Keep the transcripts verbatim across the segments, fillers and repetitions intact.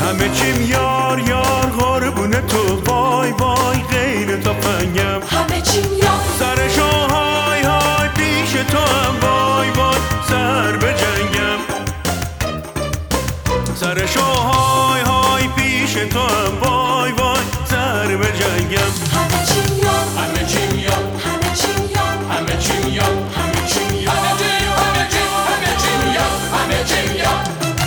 همه چیم یار یار قربون تو، وای وای غیر تفنگم. همه چیم یار سرشو های های پیش تو هم، وای وای سر به جنگم. سرشو های های پیش تو هم، وای وای سر به جنگم. همه چیم یار همه چیم یار همه چیم یار همه چیم یار همه چیم یار همه چیم همه چیم یار همه چیم یار.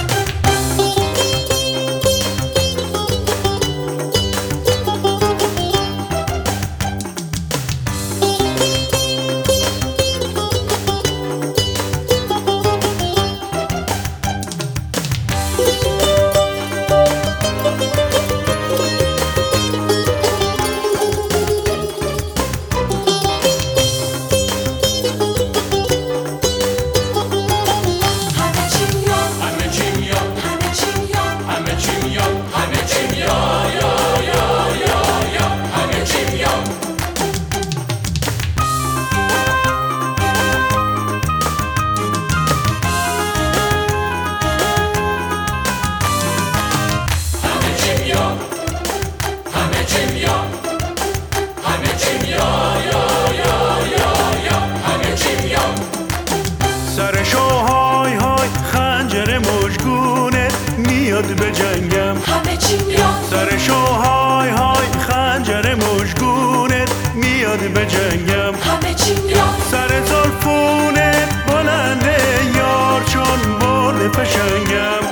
سرشو های های خنجر مژگونه میاد به جنگم. همه چیم یار سرشو های های خنجر مژگونه میاد به جنگم. همه چیم یار سر زلفونه بلنده یار چون برد فشنگم.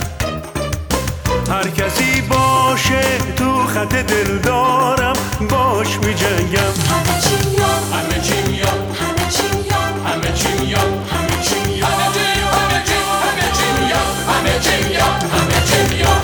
هر کسی باشه تو خط دل دارم باش می جنگم. همه چیم یار همه چیم یار همه چیم یار همه چیم یار همه چیم یار همه چیم همه چیم یار همه چیم یار همه چیم یار.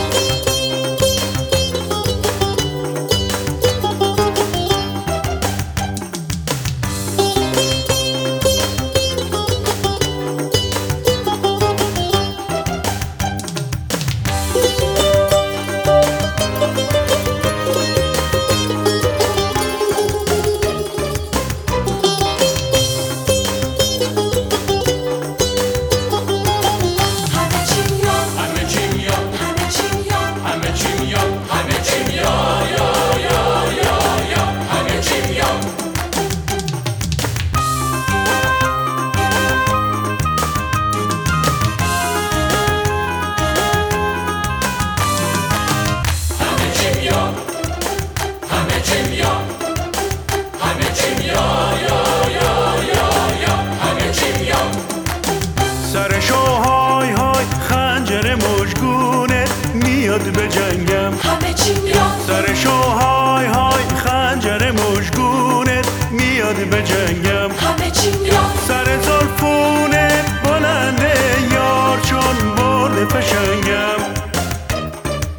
سرشو های های خنجر مژگونه میاد به جنگم. همه چیم یار سرشو های های خنجر مژگونه میاد به جنگم. همه چیم یار سر زلفونه بلنده یار چون برد فشنگم.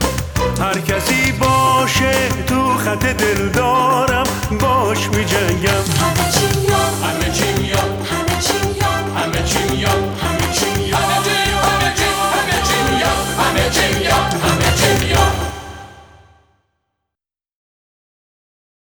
هر کسی باشه تو خط دل دارم باش می جنگم.